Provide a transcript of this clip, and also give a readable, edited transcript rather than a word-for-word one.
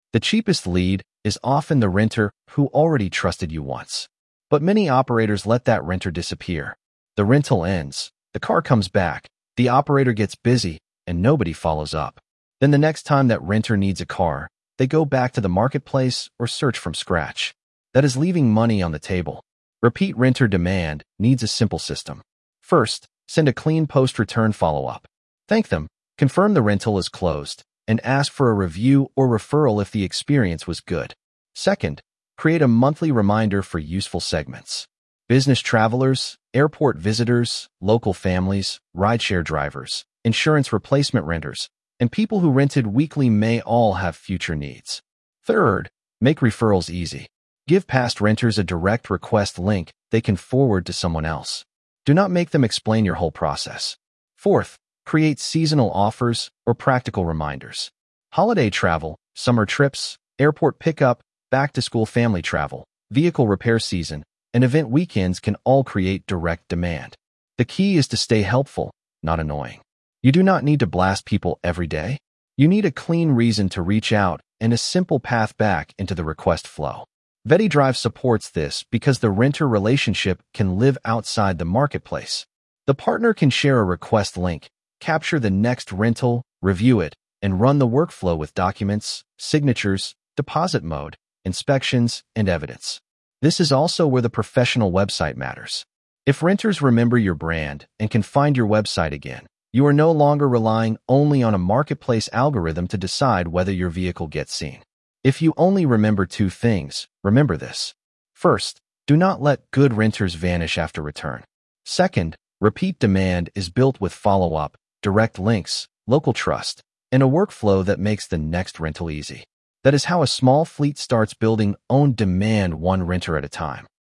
The cheapest lead is often the renter who already trusted you once. But many operators let that renter disappear. The rental ends, the car comes back, the operator gets busy, and nobody follows up. Then the next time that renter needs a car, they go back to the marketplace or search from scratch. That is leaving money on the table. Repeat renter demand needs a simple system. First, send a clean post-return follow-up. Thank them, confirm the rental is closed, and ask for a review or referral if the experience was good. Second, create a monthly reminder for useful segments. Business travelers, airport visitors, local families, rideshare drivers, insurance replacement renters, and people who rented weekly may all have future needs. Third, make referrals easy. Give past renters a direct request link they can forward to someone else. Do not make them explain your whole process. Fourth, create seasonal offers or practical reminders. Holiday travel, summer trips, airport pickup, back-to-school family travel, vehicle repair season, and event weekends can all create direct demand. The key is to stay helpful, not annoying. You do not need to blast people every day. You need a clean reason to reach out and a simple path back into the request flow. VettiDrive supports this because the renter relationship can live outside the marketplace. The partner can share a request link, capture the next rental, review it, and run the workflow with documents, signatures, deposit mode, inspections, and evidence. This is also where the professional website matters. If renters remember your brand and can find your website again, you are no longer relying only on a marketplace algorithm to decide whether your vehicle gets seen. If you only remember two things, remember this. First, do not let good renters vanish after return. Second, repeat demand is built with follow-up, direct links, local trust, and a workflow that makes the next rental easy. That is how a small fleet starts building own demand one renter at a time.